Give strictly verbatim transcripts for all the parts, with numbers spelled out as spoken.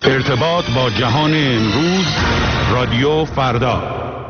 ارتباط با جهان امروز، رادیو فردا.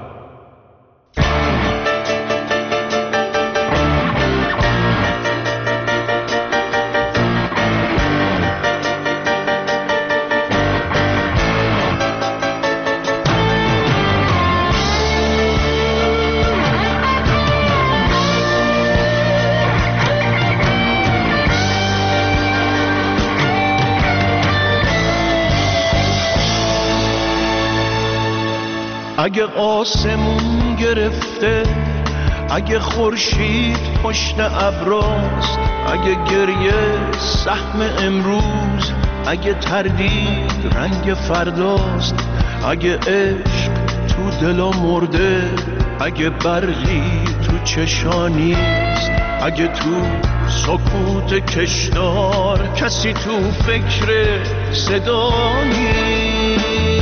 اگه آسمون گرفته، اگه خورشید پشت ابراست، اگه گریه سهم امروز، اگه تردید رنگ فرداست، اگه عشق تو دلا مرده، اگه برقی تو چشانیست، اگه تو سکوت کشدار کسی تو فکر صدا نیست.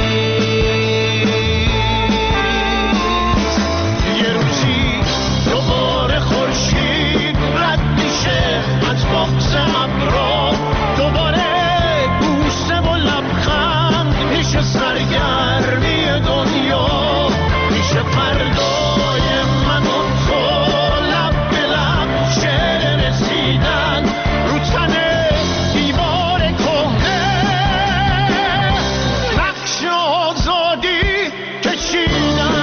باکس ابرا دوباره بوسه و لبخند میشه، سرگرمی دنیا میشه، فردای من و تو لب به لب شعر رسیدن رو تن دیوار کهنه، نقش آزادی کشیدن.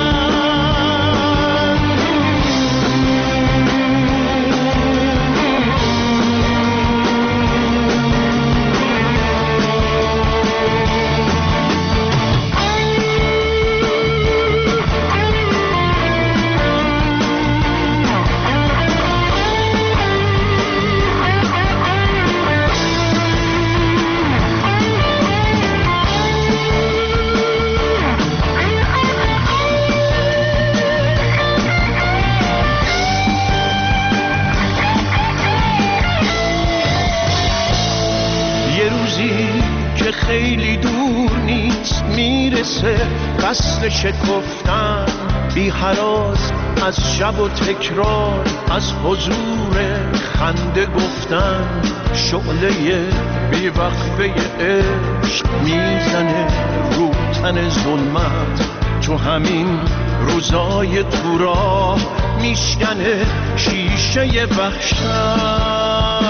خیلی دور نیست میرسه قصد شکفتن، بی هراس از شب و تکرار، از حضور خنده گفتن، شعله بی وقفه عشق میزنه رو تن ظلمت، تو همین روزای تو راه میشکنه شیشه وحشت.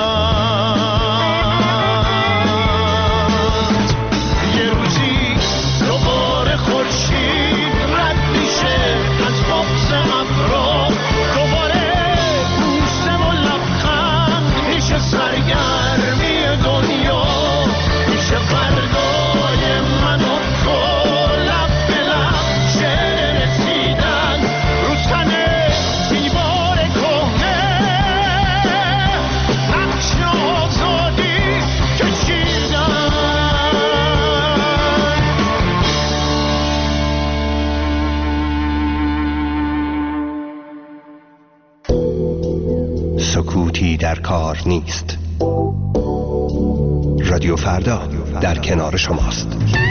سکوتی در کار نیست. رادیو فردا در کنار شماست.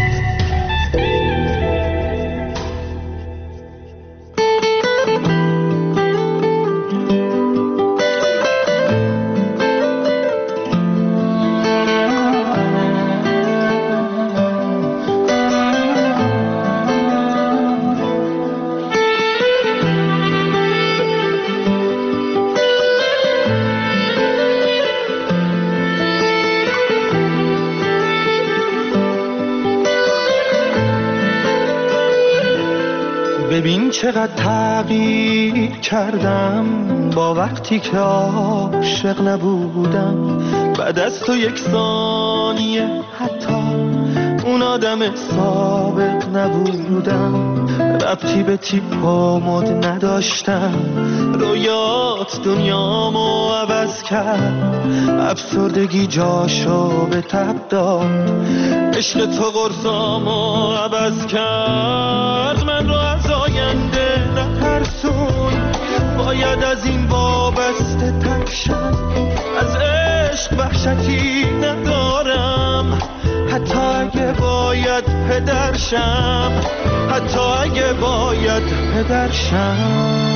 ببین چقدر تغییر کردم با وقتی که عاشق نبودم، بعد از تو یک ثانیه حتی اون آدم سابق نبودم، ربطی به تیپ و مد نداشتم، رویات دنیامو عوض کرد، افسردگی جاشو به تب داد، عشق تو قرصامو عوض کرد، من رو از آینده نترسون، باید از این وابسته تکشم، از عشق وحشتی ندارم، حتی اگه باید پدرشم، حتی اگه باید پدرشم.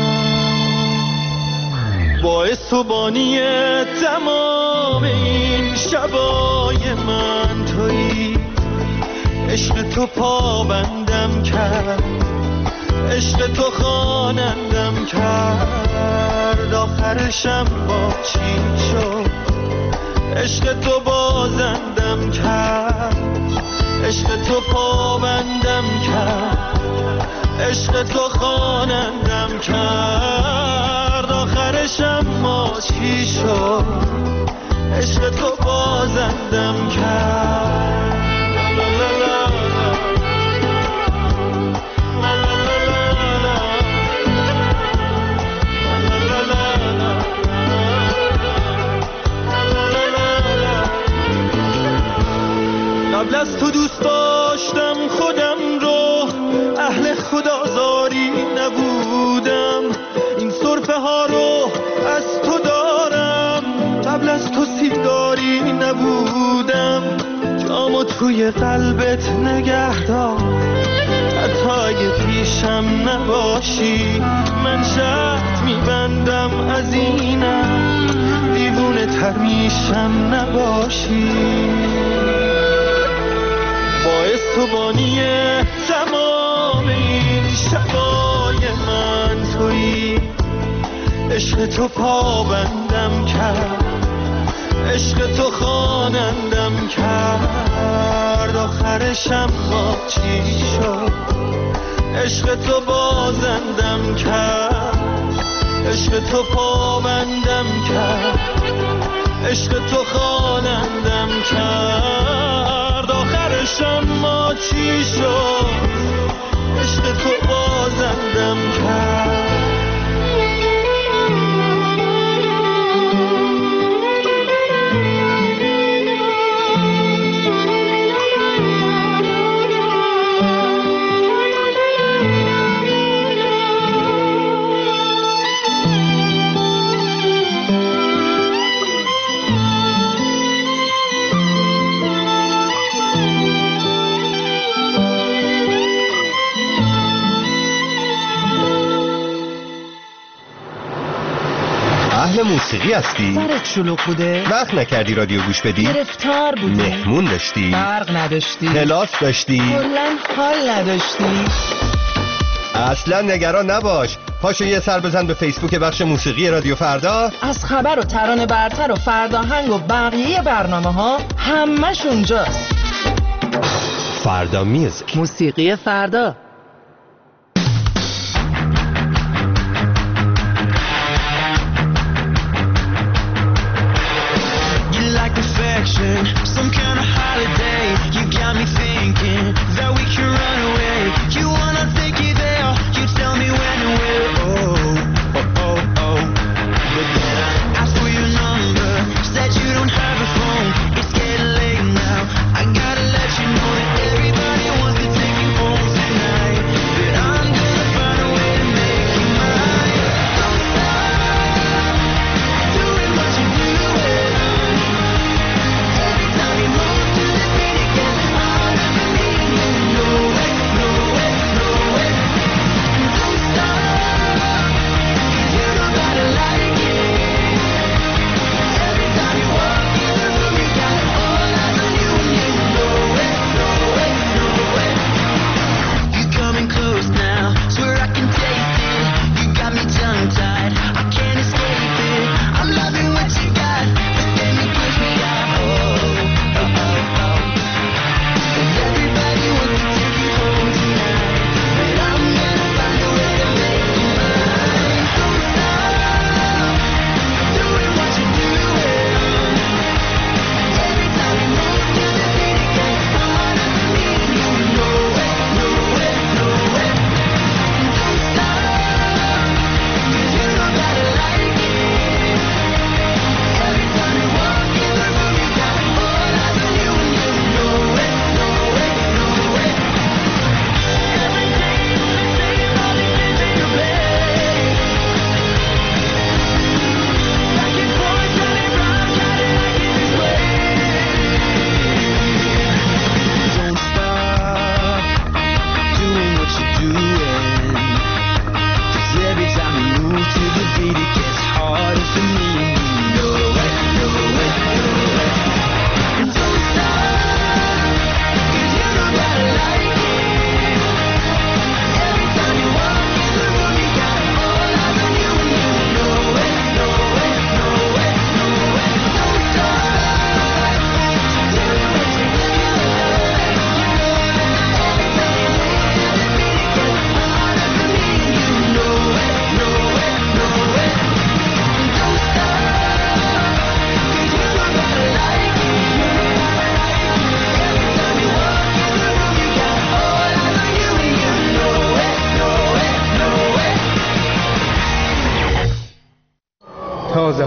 باعث و بانی تمام این شبای من تویی، تو پابندم کرد، عشق تو خوانندم کرد، آخرشم با چی شد؟ عشق تو بازندم کرد، عشق تو پابندم کرد، عشق تو خوانندم کرد، آخرشم ما چی شد؟ عشق تو بازندم کرد. قبل از تو دوست داشتم خودم رو، اهل خدازاری نبودم، این سرفه ها رو از تو دارم. قبل از تو سیگاری نبودم، جامو توی قلبت نگه دار، حتی اگه پیشم نباشی من شرط میبندم از اینم، دیوونه تر میشم نباشی. باعث تو بانی تمام این شبای من تویی، عشق تو پابندم کرد، عشق تو خوانندم کرد، آخرشم با چی شد؟ عشق تو بازندم کرد، عشق تو پابندم کرد، عشق تو خوانندم کرد، آخرشم ما چی شد؟ عشق تو بازندم کرد. اهل موسیقی هستی؟ سرت شلوغ بوده؟ وقت نکردی رادیو گوش بدی؟ گرفتار بودی؟ مهمون داشتی؟ برق نداشتی؟ کلاس داشتی؟ کلن حال نداشتی؟ اصلا نگران نباش، پاشو یه سر بزن به فیسبوک بخش موسیقی رادیو فردا. از خبر و ترانه برتر و فرداهنگ و بقیه برنامه ها همش اونجاست. فردا میوزیک، موسیقی فردا. Some kind of holiday, you got me thinking that we can run away. You wanna take it there, you tell me when and where. Oh, oh, oh, oh. But then I asked for your number, said you don't have a phone. It's getting late now, I gotta let you know that everybody wants to take you home tonight.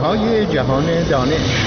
های جهان دانش.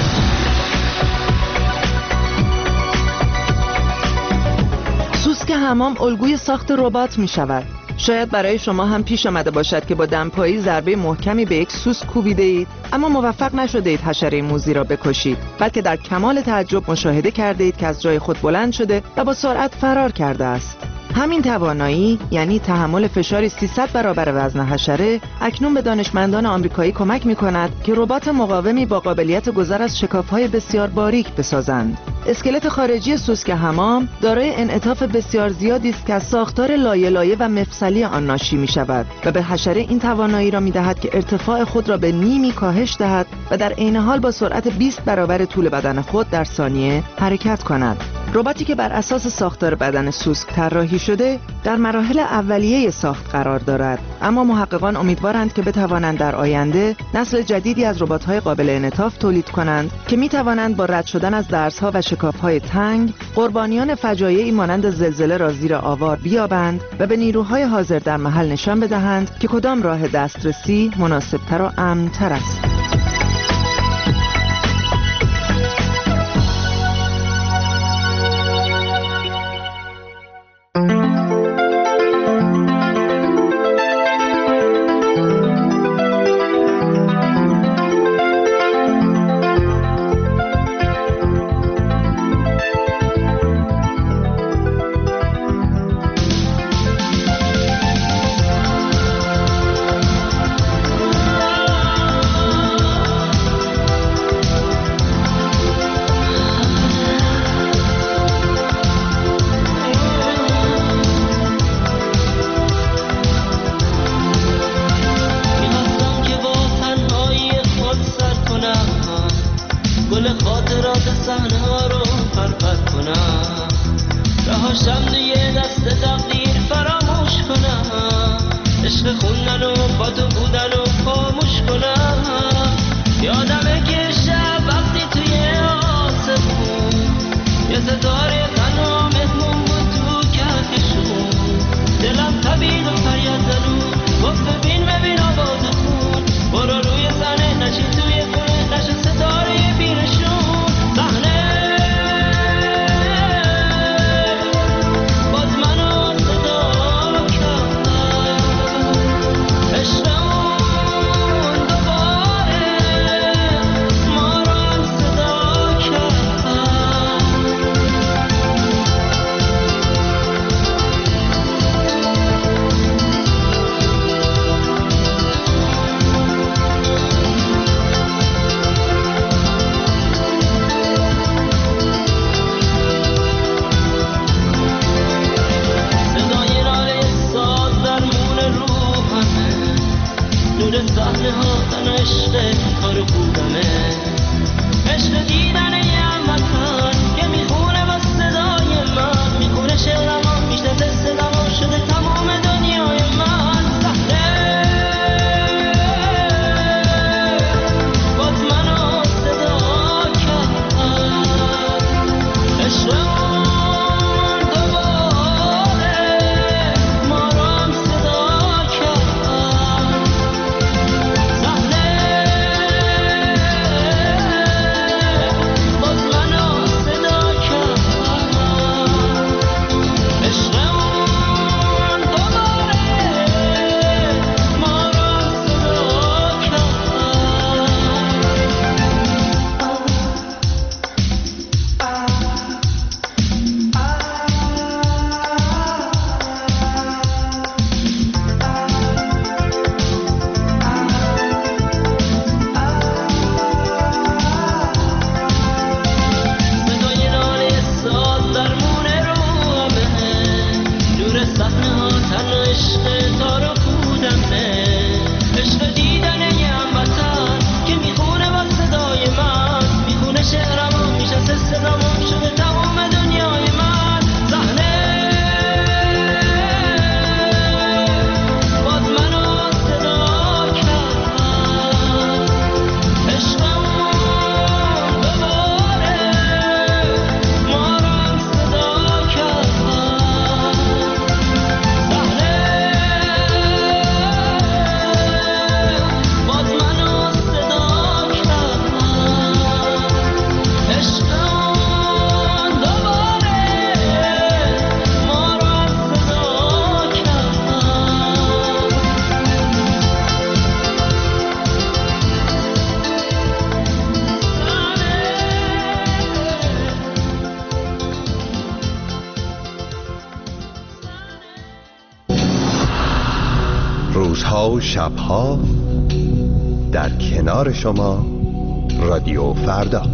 سوسک حمام الگوی ساخت ربات می شود. شاید برای شما هم پیش آمده باشد که با دمپایی ضربه محکمی به یک سوسک کوبیده اید، اما موفق نشده اید حشره موذی را بکشید، بلکه در کمال تعجب مشاهده کرده اید که از جای خود بلند شده و با سرعت فرار کرده است. همین توانایی، یعنی تحمل فشاری سیصد برابر وزن حشره، اکنون به دانشمندان آمریکایی کمک می‌کند که ربات مقاومی با قابلیت گذر از شکاف‌های بسیار باریک بسازند. اسکلت خارجی سوسک حمام دارای انعطاف بسیار زیادی است که از ساختار لایه لایه و مفصلی آن ناشی می‌شود و به حشره این توانایی را می‌دهد که ارتفاع خود را به نیمی کاهش دهد و در عین حال با سرعت بیست برابر طول بدن خود در ثانیه حرکت کند. رباتی که بر اساس ساختار بدن سوسک طراحی شده در مراحل اولیه ساخت قرار دارد، اما محققان امیدوارند که بتوانند در آینده نسل جدیدی از ربات‌های قابل انعطاف تولید کنند که می‌توانند با رد شدن از درزها و شکاف‌های تنگ قربانیان فجایعی مانند زلزله را زیر آوار بیابند و به نیروهای حاضر در محل نشان بدهند که کدام راه دسترسی مناسب‌تر و امن‌تر است. روزها و شبها در کنار شما رادیو فردا.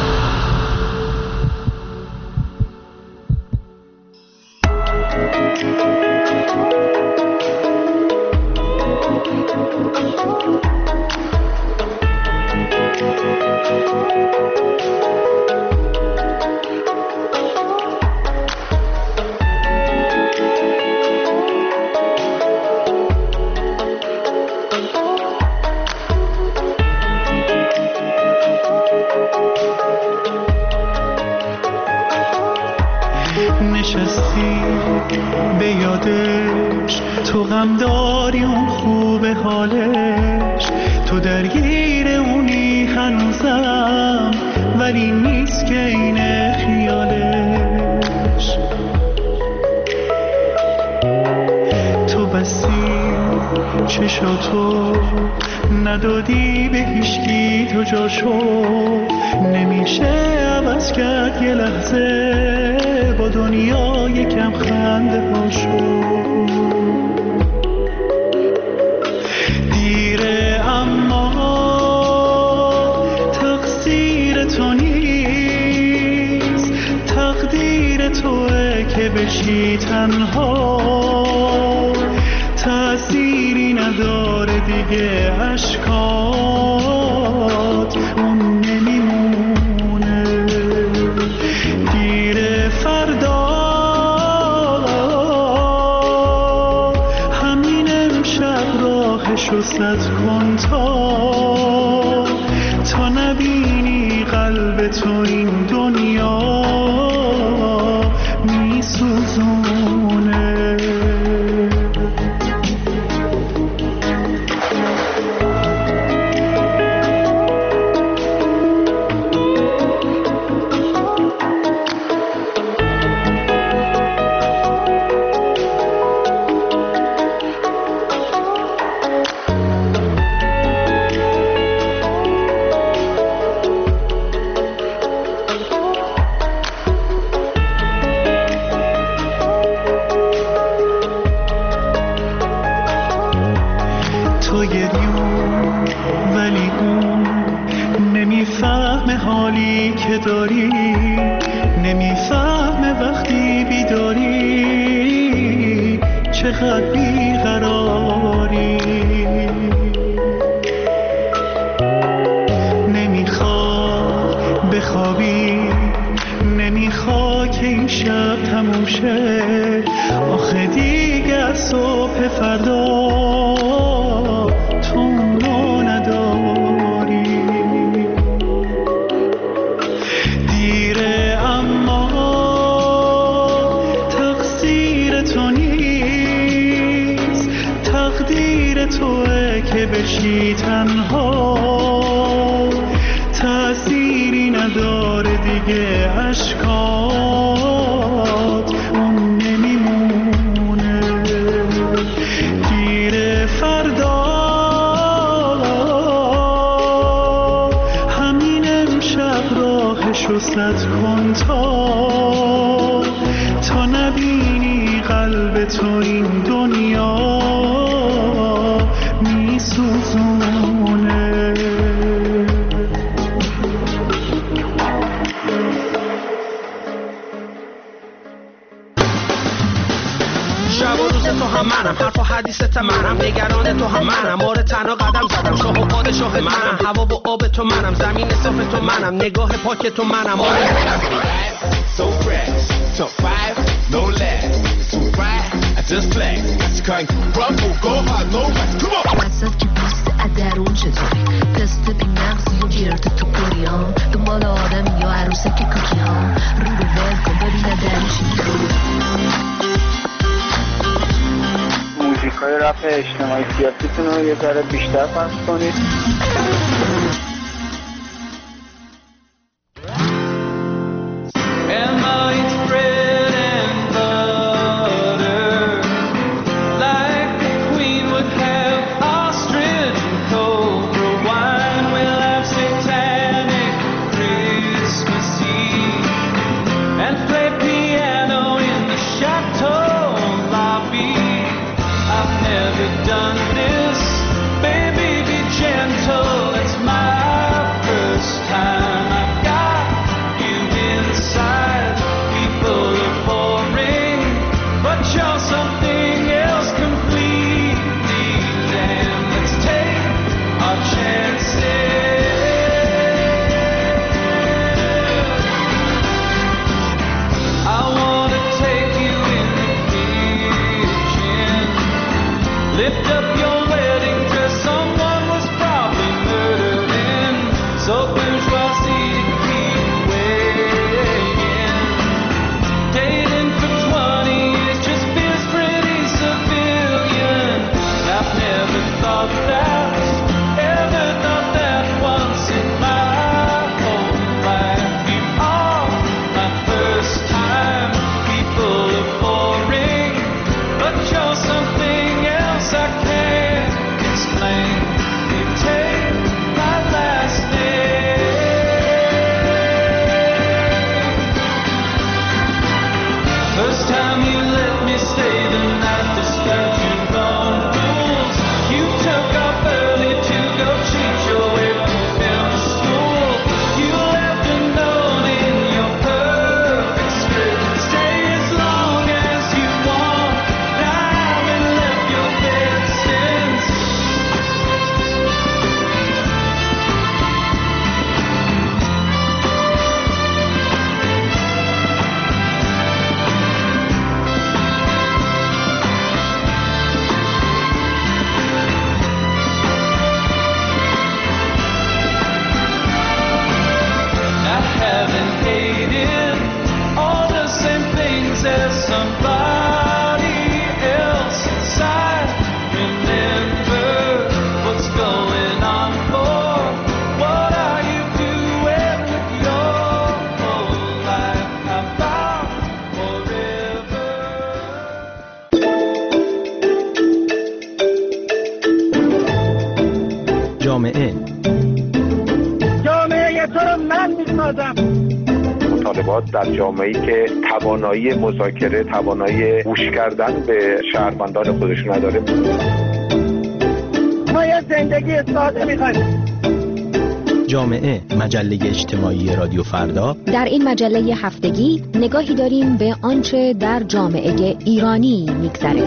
نشستی به یادش، تو غم داری اون خوب حالش، تو درگیر اونی هنوزم ولی نیست که اینه خیالش. تو بستی چشاتو ندادی به هیچکی، تو جاشو نمیشه عوض کرد یه لحظه با دنیا یکم خنده هاشو. دیره اما تقصیر تو نیست، تقدیر توه که بشی تنها، تأثیری نداره دیگه اشکات اون نمیمونه. گیر فردا همین امشب راهشو سد کن تا تا نبینی قلب تو این دنیا میسوزونه. تو گریون ولی اون نمیفهمه حالی که داری، نمیفهمه وقتی بیداری چقدر بیقراری. نمیخواد بخوابی، نمیخواد که این شب تموم شه، آخه دیگه از صبح فردا تو اونو نداری. دیره اما تقصیر تو نیست، تقدیر توه که بشی تنها، تأثیری نداره دیگه اشکات اون نمیمونه. گیر فردا همین امشب راهشو سد کن تا تا نبینی قلب تو این دنیا میسوزونه. شب و روز تو هم منم، حرف و حدیثت منم، نگران تو هم منم، مار تنها قدم زدم، شاه و پادشاه منم، هوا و آب تو منم، زمین صاف تو منم، نگاه پاک تو منم. So fresh, so five, no less, too bright, I just flex, I can't crumble, go hard, no rest, come on. وسط که پوست ادرون چطوری، تست بی مغزی و جرت تو کوریام، دنبال آدمی یا عروسه که کوکی ها، رو رو ول کن ببینه درشی موزیک های رپ اجتماعی سیاسیتون رو یه ذره بیشتر پخش کنید. Done this time you let me stay, the night disturbed you gone fools. You took off early to go cheat your way from film to school. You left a note in your perfect script. Stay as long as you want. I haven't left your bed since. I haven't hated all the same things as somebody else inside. Remember what's going on for. What are you doing with your whole life? About forever. جامعه جامعه تو رو من میسازم. مطالبات در جامعه‌ای که توانایی مذاکره، توانایی گوش کردن به شهروندان خودش نداره. ما یه زندگی ساده می‌خوایم. جامعه مجله اجتماعی رادیو فردا. در این مجله هفتگی نگاهی داریم به آنچه در جامعه ایرانی می‌گذره.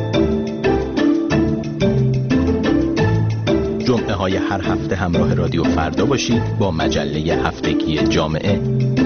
جمعه های هر هفته همراه رادیو فردا باشید با مجله هفتگی جامعه.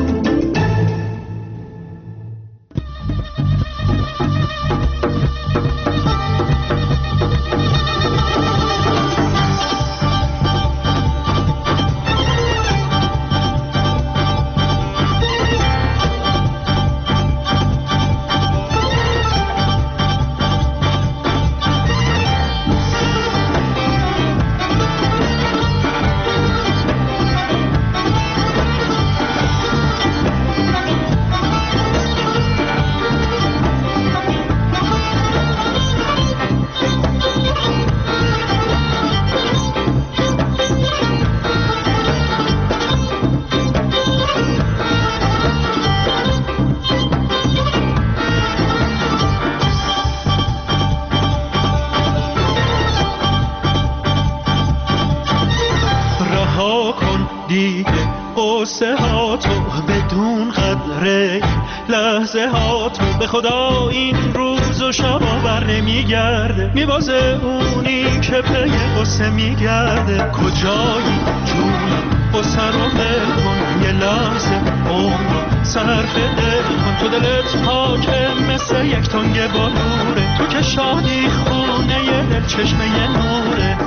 قصه ها تو بدون قدره لحظه ها تو به خدا این روز و شب بر نمیگرده میبازه اونی که پی قصه میگرده کجایی جونم قصه رو دل کن یه لحظه عمر صرف دل کن تو دلت حاکم مثل یک تنگ بلوره تو که شادی خونه یه دل چشمه نوره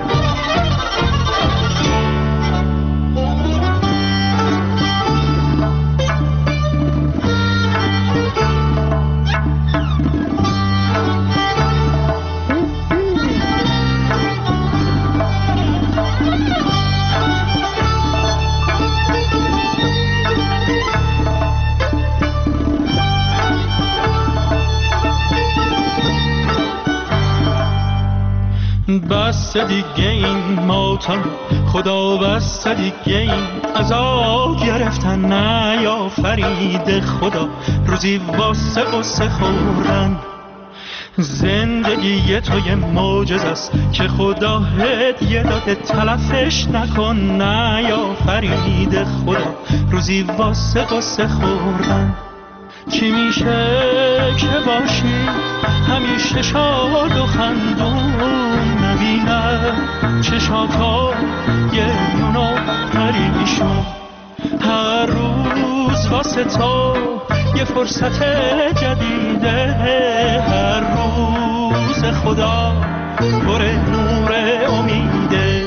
بس دیگه این ماتم خدا بس دیگه این عذاب گرفتن نیافرید خدا روزی واسه قصه خوردن زندگی تو یه معجزه است که خدا هدیه داده تلفش نکن نیافرید خدا روزی واسه قصه خوردن چی میشه که باشی همیشه شاد و خندون نبینم چشاتا یه یونو پریشون هر روز واسه تو یه فرصت جدیده هر روز خدا پر نور امیده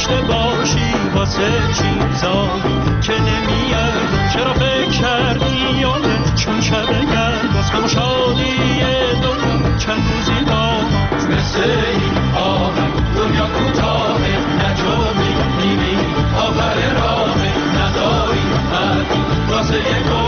داشته باشی واسه چیزایی که نمیاد. چرا فکر کردی یاره چون شب گرد از همون شادی دنیا چند روزی با مثل این آهنگ دنیا کوتاهه نجا میمیری آخر راهه نداری حدی واسه یک